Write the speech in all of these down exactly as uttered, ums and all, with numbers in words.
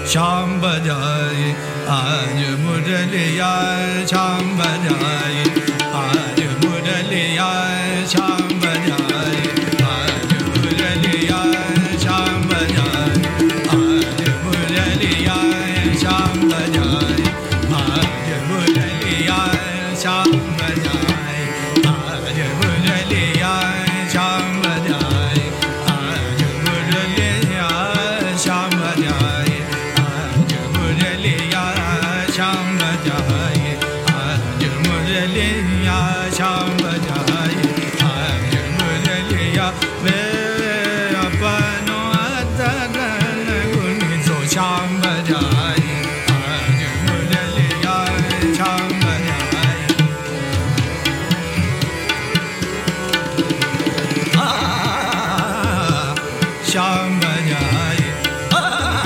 श्याम बजाए आज मुरलिया श्याम बजाए आज मुरलिया श्याम बजाए आज मुरलिया श्याम बजाए आज मुरलिया श्याम बजाए आज मुरलिया श्याम बजाए आज मुरलिया श्याम बजाए आज मुरलिया श्याम बजाए आज मुरलिया श्याम बजाए आज मुरलिया श्याम बजाए आज मुरलिया वे अपनो अतगन गुण सो श्याम बजाए आज मुरलिया श्याम बजाए आ श्याम बजाए आ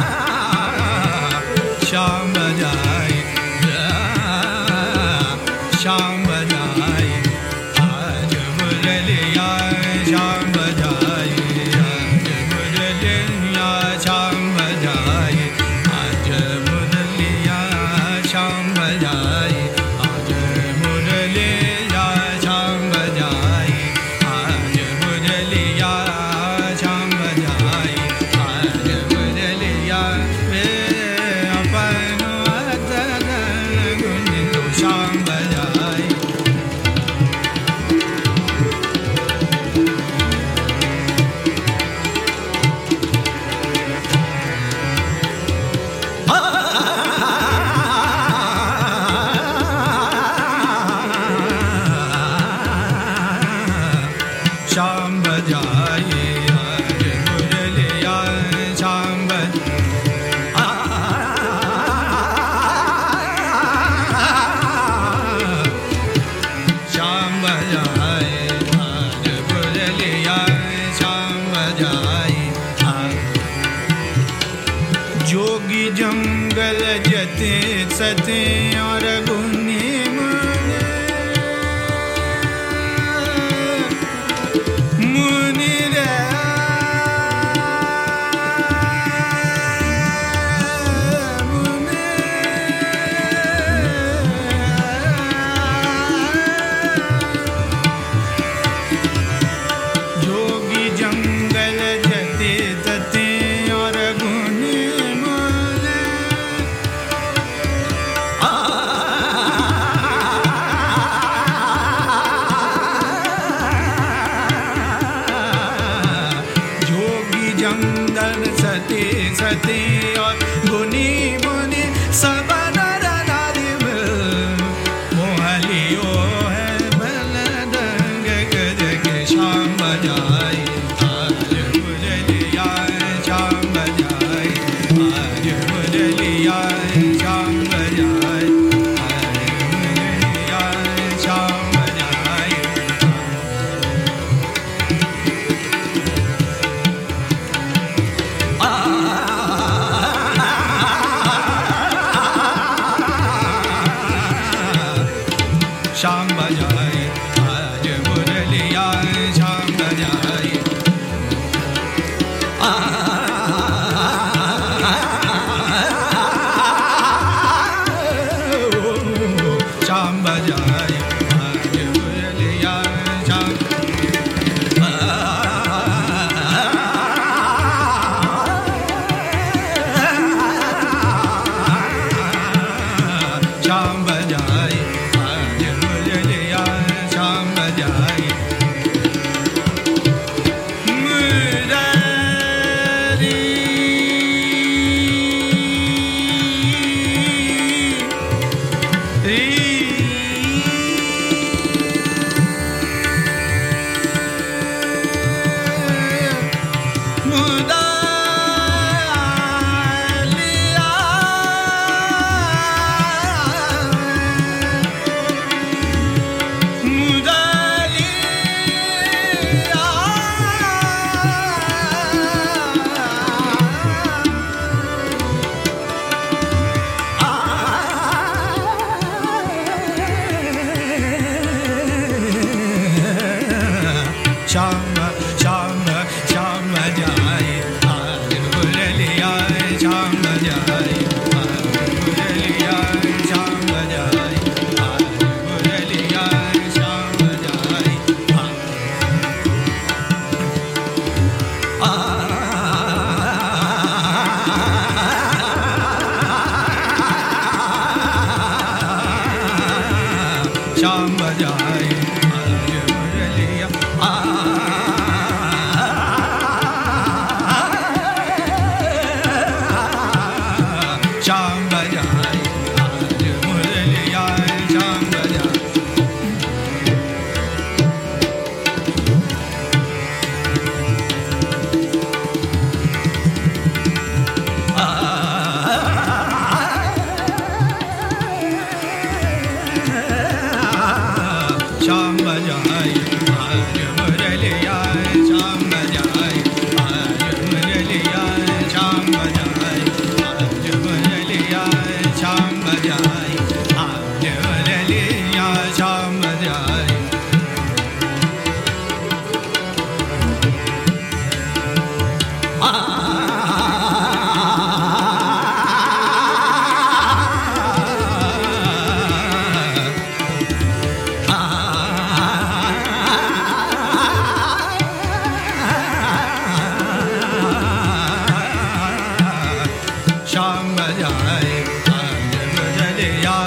श्याम बजाए श्याम बजाए आज मुरलिया श्याम बजाए आज मुरलिया श्याम बजाए आज मुरलिया श्याम बजाए आज मुरलिया श्याम बजाए आज मुरलिया श्याम बजाए आज मुरलिया वे अपनो अतगन गुण तो श्याम बजाए श्याम बजाए आज मुरलिया श्याम श्याम बजाए आज मुरलिया श्याम बजाए जोगी जंगल जते सते और गुनी मुने मुनि रे मुनि जोगी जंगल जते तते और गुनी मुने आ जोगी जंगल सते सते और गुनी मुनि सब नर नारी मोहलियो है बल दंग गज के श्याम बजाए आज मुरलिया श्याम बजाए आज मुरलिया श्याम बजाए आज मुरलिया श्याम बजाए आ श्याम बजाए आज मुरलिया श्याम बजाए आ बजाए आज मुरलिया श्याम बजाए आज मुरलिया श्याम बजाए श्याम बजाए आज मुरलिया श्याम बजाए आज मुरलिया श्याम बजाए श्याम बजाए आज मुरलिया श्याम बजाए आज मुरलिया श्याम बजाए आज मुरलिया श्याम बजाए आज मुरलिया श्याम बजाए श्याम बजाए आज मुरलिया